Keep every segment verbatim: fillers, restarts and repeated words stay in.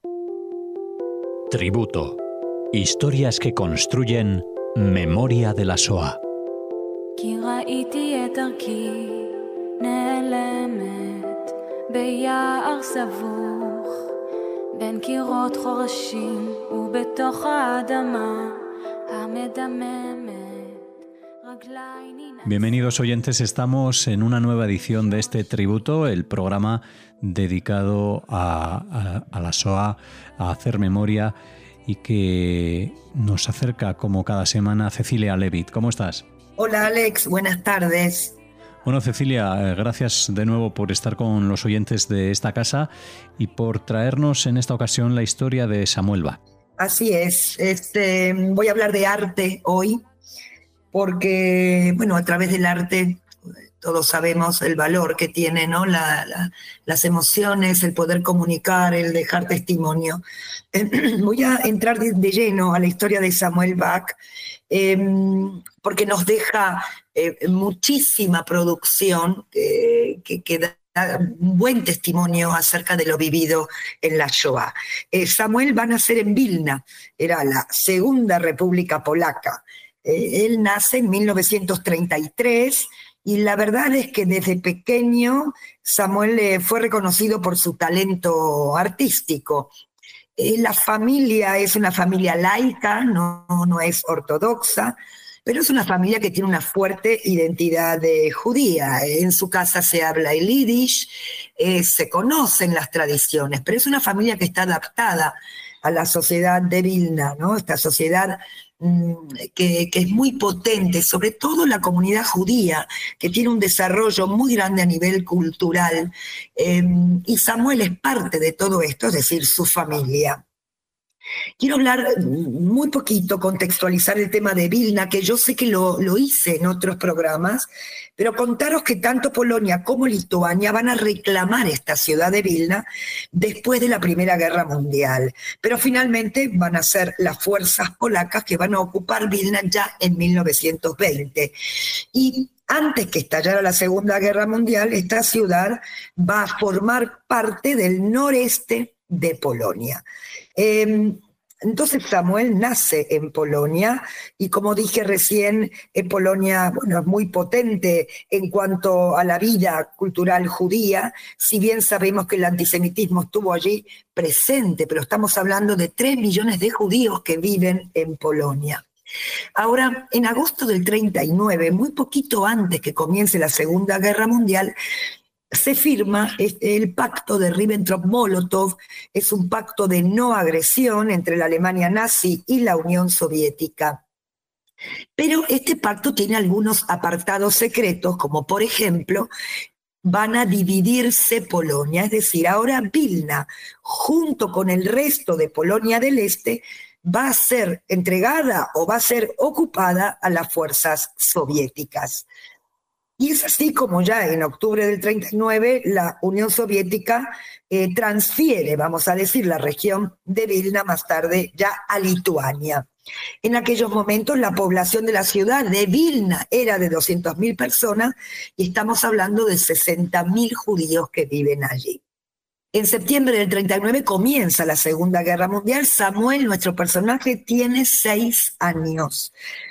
Tributo. Historias que construyen memoria de la Shoah. כי ראיתי את דרכי נעלמת ביער סבוך בין קירות חורשים ובתוך האדמה המדממת. Bienvenidos oyentes, estamos en una nueva edición de este tributo, el programa dedicado a, a, a la Shoah, a hacer memoria y que nos acerca como cada semana Cecilia Levitt. ¿Cómo estás? Hola Alex, buenas tardes. Bueno, Cecilia, gracias de nuevo por estar con los oyentes de esta casa y por traernos en esta ocasión la historia de Samuel Bach. Así es, este, voy a hablar de arte hoy porque, bueno, a través del arte todos sabemos el valor que tiene, ¿no? La, la, las emociones, el poder comunicar, el dejar testimonio. Eh, voy a entrar de, de lleno a la historia de Samuel Bach eh, porque nos deja eh, muchísima producción eh, que, que da un buen testimonio acerca de lo vivido en la Shoah. Eh, Samuel va a nacer en Vilna, era la segunda república polaca. Eh, él nace en mil novecientos treinta y tres y la verdad es que desde pequeño Samuel eh, fue reconocido por su talento artístico. Eh, la familia es una familia laica, no, no es ortodoxa, pero es una familia que tiene una fuerte identidad eh, judía. En su casa se habla el yiddish, eh, se conocen las tradiciones, pero es una familia que está adaptada a la sociedad de Vilna, ¿no? Esta sociedad mmm, que, que es muy potente, sobre todo la comunidad judía, que tiene un desarrollo muy grande a nivel cultural. Eh, y Samuel es parte de todo esto, es decir, su familia. Quiero hablar muy poquito, contextualizar el tema de Vilna, que yo sé que lo, lo hice en otros programas, pero contaros que tanto Polonia como Lituania van a reclamar esta ciudad de Vilna después de la Primera Guerra Mundial. Pero finalmente van a ser las fuerzas polacas que van a ocupar Vilna ya en mil novecientos veinte. Y antes que estallara la Segunda Guerra Mundial, esta ciudad va a formar parte del noreste de Polonia. Eh, entonces Samuel nace en Polonia y, como dije recién, en Polonia, bueno, es muy potente en cuanto a la vida cultural judía, si bien sabemos que el antisemitismo estuvo allí presente, pero estamos hablando de tres millones de judíos que viven en Polonia. Ahora, en agosto del treinta y nueve, muy poquito antes que comience la Segunda Guerra Mundial, se firma el pacto de Ribbentrop-Molotov. Es un pacto de no agresión entre la Alemania nazi y la Unión Soviética. Pero este pacto tiene algunos apartados secretos, como por ejemplo, van a dividirse Polonia, es decir, ahora Vilna, junto con el resto de Polonia del Este, va a ser entregada o va a ser ocupada a las fuerzas soviéticas. Y es así como ya en octubre del treinta y nueve la Unión Soviética eh, transfiere, vamos a decir, la región de Vilna más tarde ya a Lituania. En aquellos momentos la población de la ciudad de Vilna era de doscientas mil personas y estamos hablando de sesenta mil judíos que viven allí. En septiembre del treinta y nueve comienza la Segunda Guerra Mundial. Samuel, nuestro personaje, tiene seis años.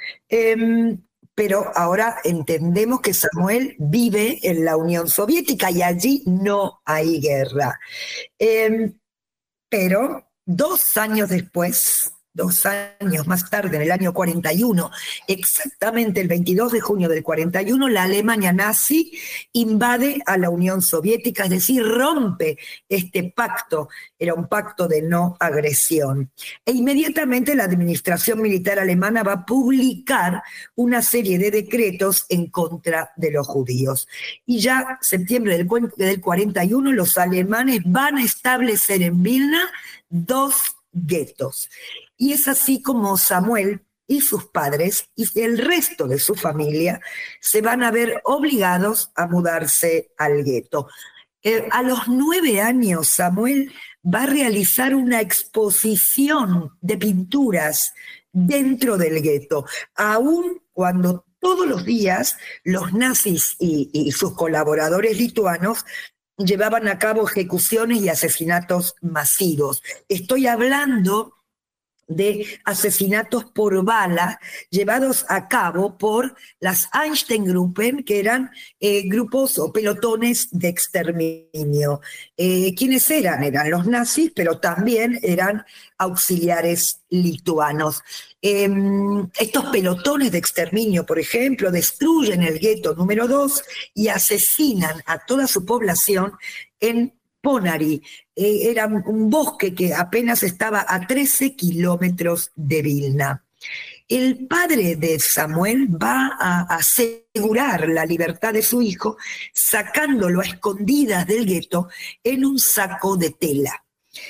Eh, Pero ahora entendemos que Samuel vive en la Unión Soviética y allí no hay guerra. Eh, pero dos años después, dos años más tarde, en el año cuarenta y uno, exactamente el veintidós de junio del cuarenta y uno, la Alemania nazi invade a la Unión Soviética, es decir, rompe este pacto, era un pacto de no agresión. E inmediatamente la administración militar alemana va a publicar una serie de decretos en contra de los judíos. Y ya en septiembre del, del cuarenta y uno, los alemanes van a establecer en Vilna dos guetos. Y es así como Samuel y sus padres y el resto de su familia se van a ver obligados a mudarse al gueto. Eh, a los nueve años, Samuel va a realizar una exposición de pinturas dentro del gueto, aun cuando todos los días los nazis y, y sus colaboradores lituanos llevaban a cabo ejecuciones y asesinatos masivos. Estoy hablando de asesinatos por bala llevados a cabo por las Einstein-Gruppen, que eran eh, grupos o pelotones de exterminio. Eh, ¿Quiénes eran? Eran los nazis, pero también eran auxiliares lituanos. Eh, estos pelotones de exterminio, por ejemplo, destruyen el gueto número dos y asesinan a toda su población en Ponary. Eh, era un, un bosque que apenas estaba a trece kilómetros de Vilna. El padre de Samuel va a asegurar la libertad de su hijo sacándolo a escondidas del gueto en un saco de tela.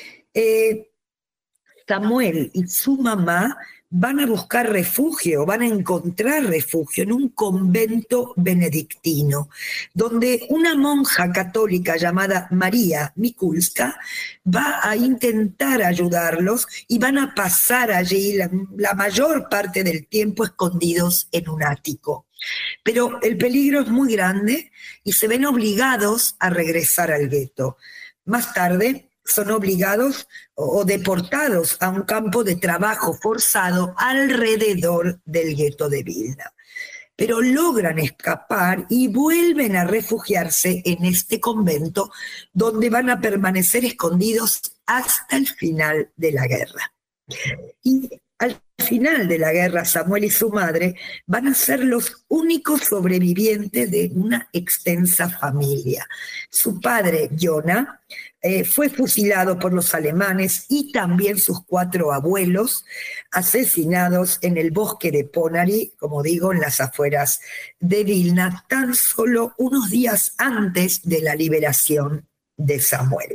Eh, Samuel y su mamá van a buscar refugio, van a encontrar refugio en un convento benedictino, donde una monja católica llamada María Mikulska va a intentar ayudarlos y van a pasar allí la, la mayor parte del tiempo escondidos en un ático. Pero el peligro es muy grande y se ven obligados a regresar al gueto. Más tarde son obligados o deportados a un campo de trabajo forzado alrededor del gueto de Vilna. Pero logran escapar y vuelven a refugiarse en este convento, donde van a permanecer escondidos hasta el final de la guerra. Y al final de la guerra, Samuel y su madre van a ser los únicos sobrevivientes de una extensa familia. Su padre, Jonah, eh, fue fusilado por los alemanes y también sus cuatro abuelos, asesinados en el bosque de Ponary, como digo, en las afueras de Vilna, tan solo unos días antes de la liberación de Samuel.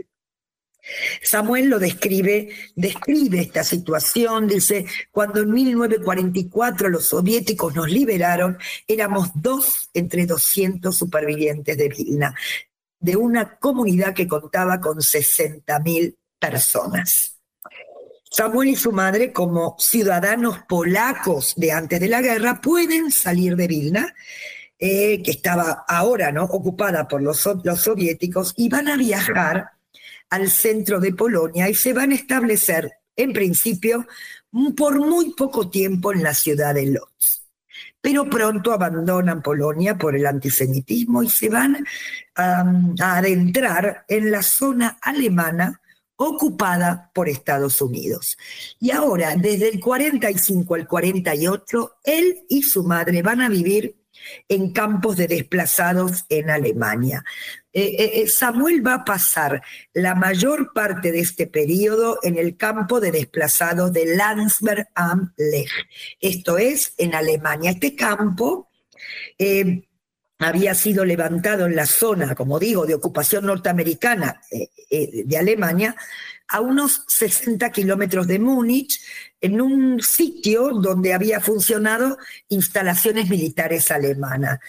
Samuel lo describe, describe esta situación, dice, cuando en mil novecientos cuarenta y cuatro los soviéticos nos liberaron, éramos dos entre doscientos supervivientes de Vilna, de una comunidad que contaba con sesenta mil personas. Samuel y su madre, como ciudadanos polacos de antes de la guerra, pueden salir de Vilna, eh, que estaba ahora, ¿no?, ocupada por los, los soviéticos, y van a viajar al centro de Polonia y se van a establecer, en principio, por muy poco tiempo en la ciudad de Lodz. Pero pronto abandonan Polonia por el antisemitismo y se van um, a adentrar en la zona alemana ocupada por Estados Unidos. Y ahora, desde el cuarenta y cinco al cuarenta y ocho, él y su madre van a vivir en campos de desplazados en Alemania. Eh, eh, Samuel va a pasar la mayor parte de este periodo en el campo de desplazados de Landsberg am Lech. Esto es, en Alemania. Este campo eh, había sido levantado en la zona, como digo, de ocupación norteamericana eh, eh, de Alemania, a unos sesenta kilómetros de Múnich, en un sitio donde había funcionado instalaciones militares alemanas.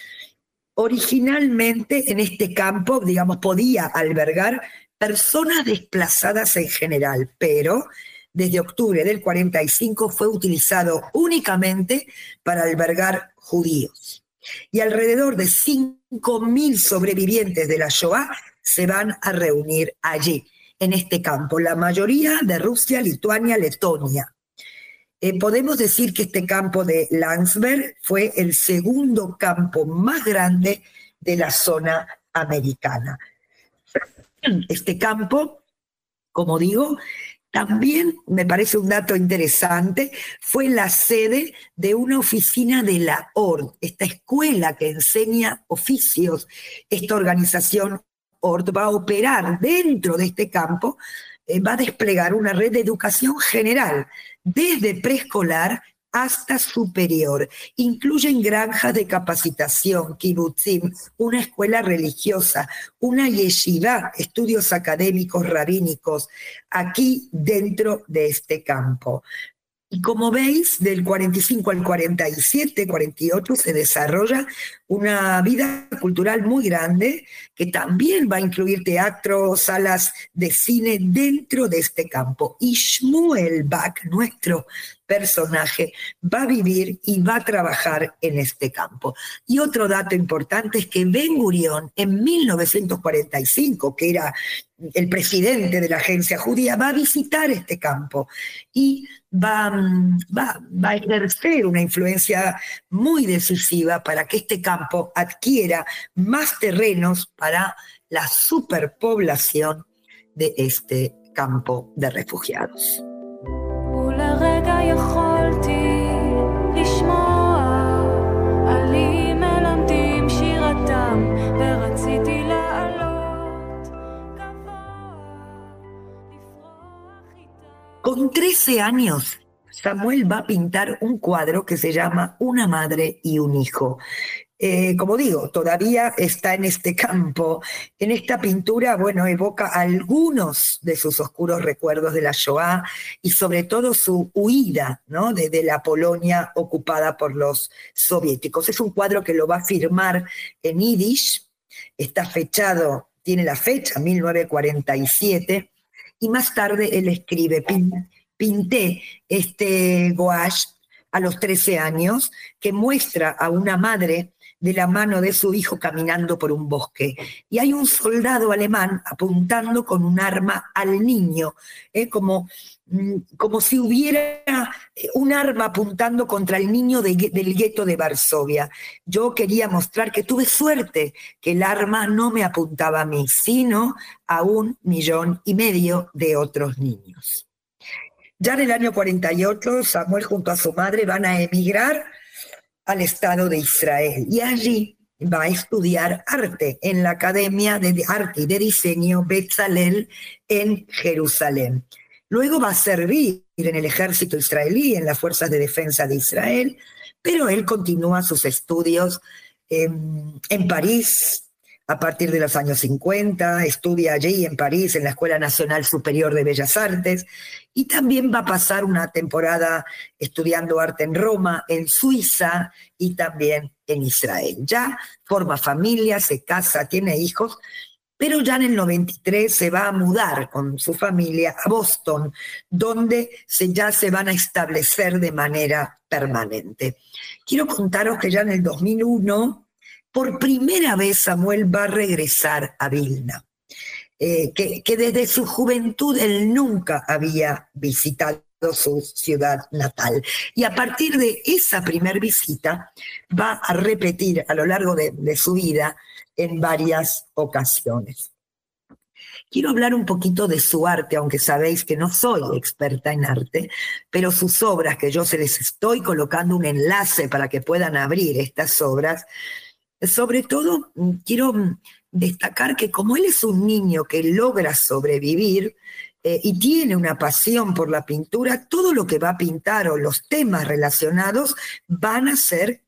Originalmente en este campo, digamos, podía albergar personas desplazadas en general, pero desde octubre del cuarenta y cinco fue utilizado únicamente para albergar judíos. Y alrededor de cinco mil sobrevivientes de la Shoah se van a reunir allí, en este campo, la mayoría de Rusia, Lituania, Letonia. Eh, podemos decir que este campo de Landsberg fue el segundo campo más grande de la zona americana. Este campo, como digo, también me parece un dato interesante, fue la sede de una oficina de la O R D, esta escuela que enseña oficios. Esta organización O R D va a operar dentro de este campo, eh, va a desplegar una red de educación general, desde preescolar hasta superior. Incluyen granjas de capacitación, kibutzim, una escuela religiosa, una yeshiva, estudios académicos rabínicos, aquí dentro de este campo. Y como veis, del cuarenta y cinco al cuarenta y siete, cuarenta y ocho, se desarrolla una vida cultural muy grande que también va a incluir teatro, salas de cine dentro de este campo. Y Shmuel Bach, nuestro personaje va a vivir y va a trabajar en este campo. Y otro dato importante es que Ben-Gurión en mil novecientos cuarenta y cinco, que era el presidente de la agencia judía, va a visitar este campo y va, va, va a ejercer una influencia muy decisiva para que este campo adquiera más terrenos para la superpoblación de este campo de refugiados. Con trece años, Samuel va a pintar un cuadro que se llama Una madre y un hijo. Eh, como digo, todavía está en este campo. En esta pintura, bueno, evoca algunos de sus oscuros recuerdos de la Shoah y sobre todo su huida, ¿no?, de, de la Polonia ocupada por los soviéticos. Es un cuadro que lo va a firmar en yiddish, está fechado, tiene la fecha, mil novecientos cuarenta y siete, y más tarde él escribe, pinté este gouache a los trece años, que muestra a una madre de la mano de su hijo caminando por un bosque. Y hay un soldado alemán apuntando con un arma al niño, ¿eh? como, como si hubiera un arma apuntando contra el niño de, del gueto de Varsovia. Yo quería mostrar que tuve suerte, que el arma no me apuntaba a mí, sino a un millón y medio de otros niños. Ya en el año cuarenta y ocho, Samuel junto a su madre van a emigrar al Estado de Israel y allí va a estudiar arte en la Academia de Arte y de Diseño Betzalel en Jerusalén. Luego va a servir en el ejército israelí, en las fuerzas de defensa de Israel, pero él continúa sus estudios en, en París. A partir de los años cincuenta, estudia allí en París, en la Escuela Nacional Superior de Bellas Artes, y también va a pasar una temporada estudiando arte en Roma, en Suiza y también en Israel. Ya forma familia, se casa, tiene hijos, pero ya en el noventa y tres se va a mudar con su familia a Boston, donde se, ya se van a establecer de manera permanente. Quiero contaros que ya en el dos mil uno, por primera vez Samuel va a regresar a Vilna, eh, que, que desde su juventud él nunca había visitado su ciudad natal. Y a partir de esa primera visita va a repetir a lo largo de, de su vida en varias ocasiones. Quiero hablar un poquito de su arte, aunque sabéis que no soy experta en arte, pero sus obras, que yo se les estoy colocando un enlace para que puedan abrir estas obras. Sobre todo, quiero destacar que como él es un niño que logra sobrevivir eh, y tiene una pasión por la pintura, todo lo que va a pintar o los temas relacionados van a ser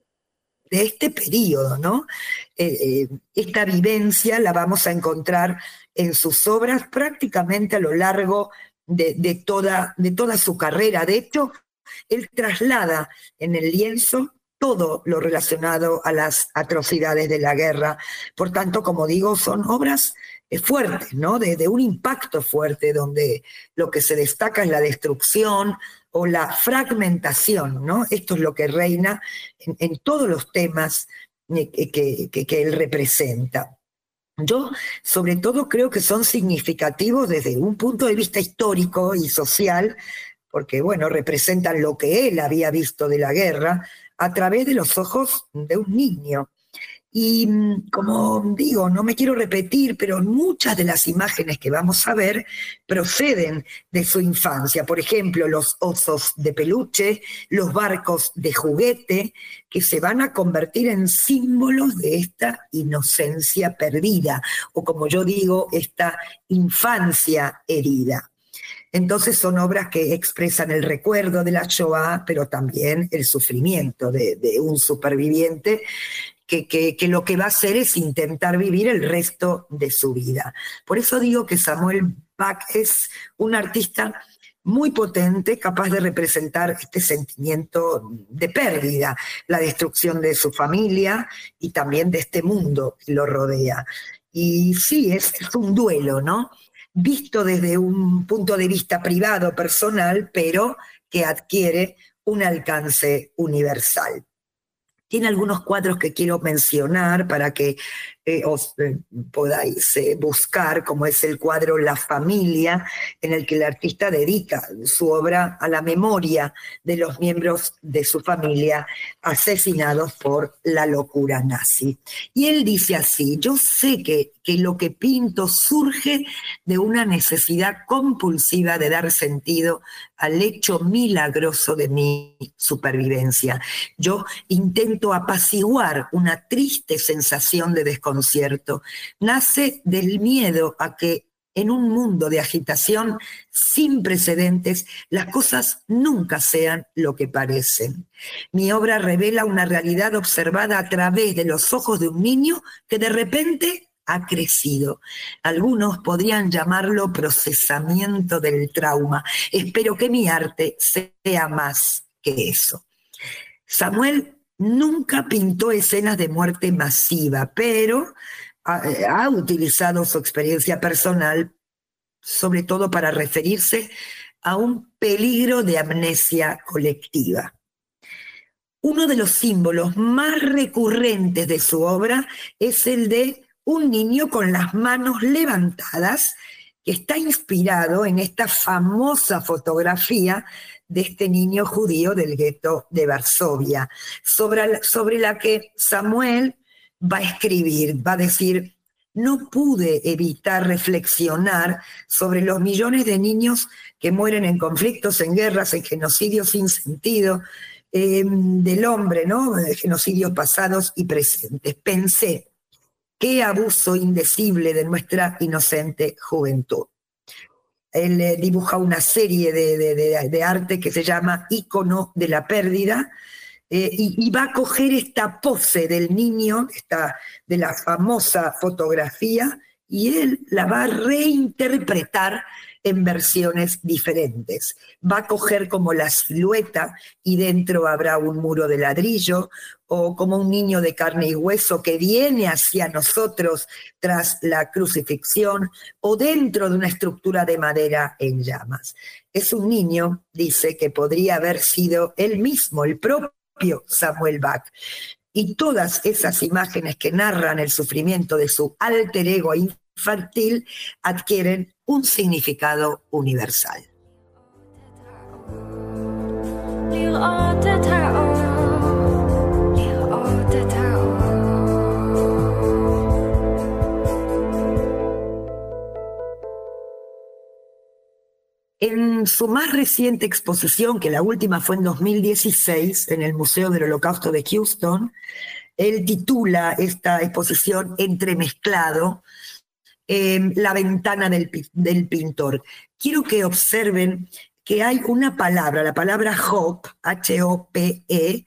de este periodo, ¿no? Eh, eh, esta vivencia la vamos a encontrar en sus obras prácticamente a lo largo de, de, toda, de toda su carrera. De hecho, él traslada en el lienzo todo lo relacionado a las atrocidades de la guerra. Por tanto, como digo, son obras fuertes, ¿no? De, de un impacto fuerte, donde lo que se destaca es la destrucción o la fragmentación, ¿no? Esto es lo que reina en, en todos los temas que, que, que él representa. Yo, sobre todo, creo que son significativos desde un punto de vista histórico y social, porque, bueno, representan lo que él había visto de la guerra a través de los ojos de un niño. Y como digo, no me quiero repetir, pero muchas de las imágenes que vamos a ver proceden de su infancia. Por ejemplo, los osos de peluche, los barcos de juguete, que se van a convertir en símbolos de esta inocencia perdida, o como yo digo, esta infancia herida. Entonces son obras que expresan el recuerdo de la Shoah, pero también el sufrimiento de, de un superviviente que, que, que lo que va a hacer es intentar vivir el resto de su vida. Por eso digo que Samuel Bach es un artista muy potente, capaz de representar este sentimiento de pérdida, la destrucción de su familia y también de este mundo que lo rodea. Y sí, es, es un duelo, ¿no? Visto desde un punto de vista privado, personal, pero que adquiere un alcance universal. Tiene algunos cuadros que quiero mencionar para que eh, os eh, podáis eh, buscar, como es el cuadro La Familia, en el que el artista dedica su obra a la memoria de los miembros de su familia asesinados por la locura nazi. Y él dice así: yo sé que, que lo que pinto surge de una necesidad compulsiva de dar sentido al hecho milagroso de mi supervivencia. Yo intento apaciguar una triste sensación de desconcierto. Nace del miedo a que en un mundo de agitación sin precedentes las cosas nunca sean lo que parecen. Mi obra revela una realidad observada a través de los ojos de un niño que de repente ha crecido. Algunos podrían llamarlo procesamiento del trauma. Espero que mi arte sea más que eso. Samuel nunca pintó escenas de muerte masiva, pero ha, ha utilizado su experiencia personal, sobre todo para referirse a un peligro de amnesia colectiva. Uno de los símbolos más recurrentes de su obra es el de un niño con las manos levantadas, que está inspirado en esta famosa fotografía de este niño judío del gueto de Varsovia, sobre, sobre la que Samuel va a escribir, va a decir: no pude evitar reflexionar sobre los millones de niños que mueren en conflictos, en guerras, en genocidios sin sentido, eh, del hombre, ¿no? Genocidios pasados y presentes. Pensé: qué abuso indecible de nuestra inocente juventud. Él eh, dibuja una serie de, de, de, de arte que se llama Ícono de la Pérdida, eh, y, y va a coger esta pose del niño, esta, de la famosa fotografía, y él la va a reinterpretar en versiones diferentes. Va a coger como la silueta y dentro habrá un muro de ladrillo, o como un niño de carne y hueso que viene hacia nosotros tras la crucifixión, o dentro de una estructura de madera en llamas. Es un niño, dice, que podría haber sido él mismo, el propio Samuel Bach. Y todas esas imágenes que narran el sufrimiento de su alter ego infantil adquieren un significado universal. En su más reciente exposición, que la última fue en dos mil dieciséis, en el Museo del Holocausto de Houston, él titula esta exposición Entremezclado, eh, la ventana del, del pintor. Quiero que observen que hay una palabra, la palabra hope, H O P E,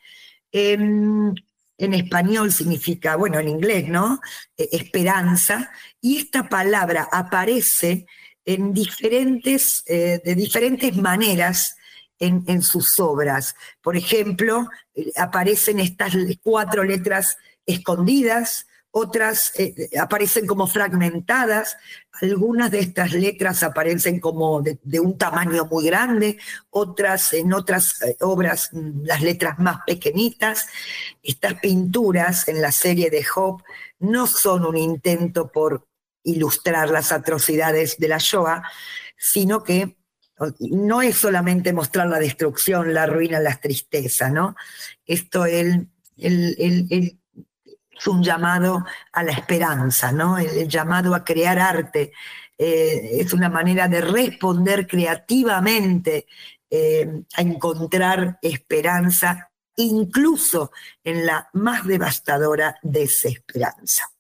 en, en español significa, bueno, en inglés, ¿no? Eh, esperanza, y esta palabra aparece en diferentes, eh, de diferentes maneras en, en sus obras. Por ejemplo, eh, aparecen estas cuatro letras escondidas, otras eh, aparecen como fragmentadas, algunas de estas letras aparecen como de, de un tamaño muy grande, otras en otras eh, obras las letras más pequeñitas. Estas pinturas en la serie de Hope no son un intento por ilustrar las atrocidades de la Shoah, sino que no es solamente mostrar la destrucción, la ruina, la tristeza, ¿no? Esto él, él, él, él es un llamado a la esperanza, ¿no? El, el llamado a crear arte eh, es una manera de responder creativamente, eh, a encontrar esperanza, incluso en la más devastadora desesperanza.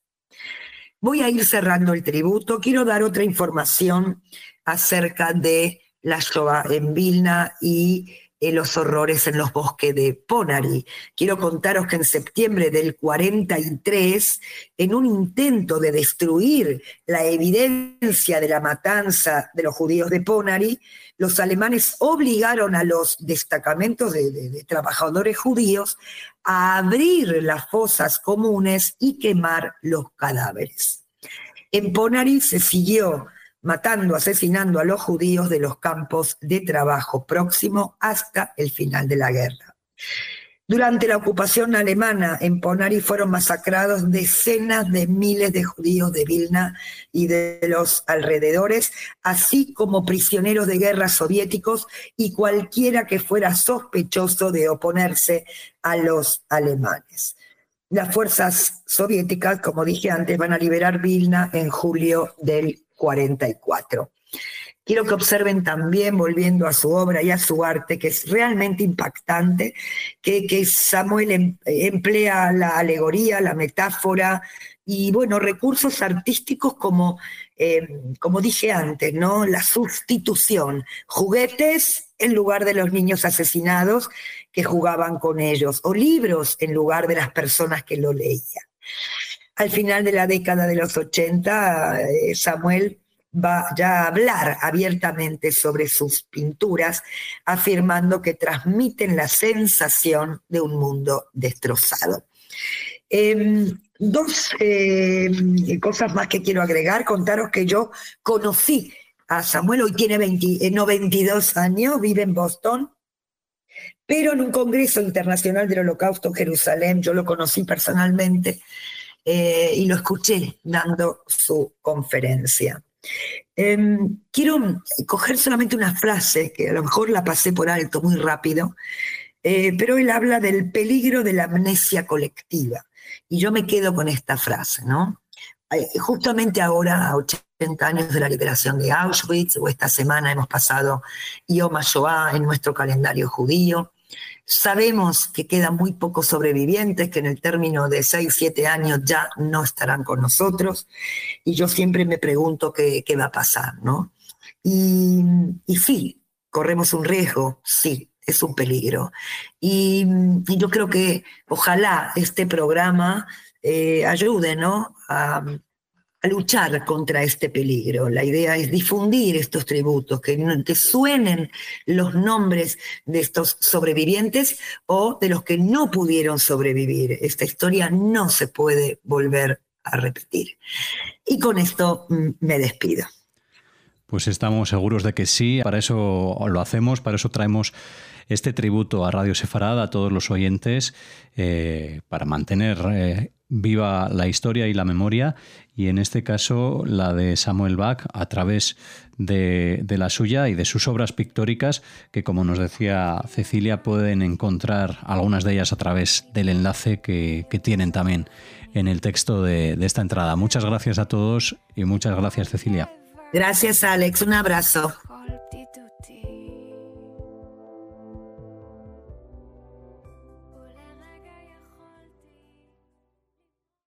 Voy a ir cerrando el tributo. Quiero dar otra información acerca de la Shoah en Vilna y eh, los horrores en los bosques de Ponary. Quiero contaros que en septiembre del cuarenta y tres, en un intento de destruir la evidencia de la matanza de los judíos de Ponary, los alemanes obligaron a los destacamentos de, de, de trabajadores judíos a abrir las fosas comunes y quemar los cadáveres. En Ponary se siguió matando, asesinando a los judíos de los campos de trabajo próximo hasta el final de la guerra. Durante la ocupación alemana en Ponari fueron masacrados decenas de miles de judíos de Vilna y de los alrededores, así como prisioneros de guerra soviéticos y cualquiera que fuera sospechoso de oponerse a los alemanes. Las fuerzas soviéticas, como dije antes, van a liberar Vilna en julio del cuarenta y cuatro. Quiero que observen también, volviendo a su obra y a su arte, que es realmente impactante, que, que Samuel em, emplea la alegoría, la metáfora y, bueno, recursos artísticos como, eh, como dije antes, ¿no? La sustitución, juguetes en lugar de los niños asesinados que jugaban con ellos, o libros en lugar de las personas que lo leían. Al final de la década de los ochenta, eh, Samuel va ya a hablar abiertamente sobre sus pinturas, afirmando que transmiten la sensación de un mundo destrozado. Eh, dos eh, cosas más que quiero agregar, contaros que yo conocí a Samuel, hoy tiene veinte, no, veintidós años, vive en Boston, pero en un congreso internacional del Holocausto en Jerusalén, yo lo conocí personalmente eh, y lo escuché dando su conferencia. Eh, quiero coger solamente una frase que a lo mejor la pasé por alto muy rápido, eh, pero él habla del peligro de la amnesia colectiva y yo me quedo con esta frase, ¿no? Eh, justamente ahora, a ochenta años de la liberación de Auschwitz, o esta semana hemos pasado Yom HaShoah en nuestro calendario judío. Sabemos que quedan muy pocos sobrevivientes, que en el término de seis, siete años ya no estarán con nosotros, y yo siempre me pregunto qué, qué va a pasar, ¿no? Y, y sí, corremos un riesgo, sí, es un peligro. Y, y yo creo que ojalá este programa eh, ayude, ¿no?, a, a luchar contra este peligro. La idea es difundir estos tributos, que, que suenen los nombres de estos sobrevivientes o de los que no pudieron sobrevivir. Esta historia no se puede volver a repetir. Y con esto me despido. Pues estamos seguros de que sí, para eso lo hacemos, para eso traemos este tributo a Radio Sefarad, a todos los oyentes, eh, para mantener eh, viva la historia y la memoria, y en este caso la de Samuel Bach a través de, de la suya y de sus obras pictóricas, que, como nos decía Cecilia, pueden encontrar algunas de ellas a través del enlace que, que tienen también en el texto de, de esta entrada. Muchas gracias a todos y muchas gracias, Cecilia. Gracias, Alex. Un abrazo.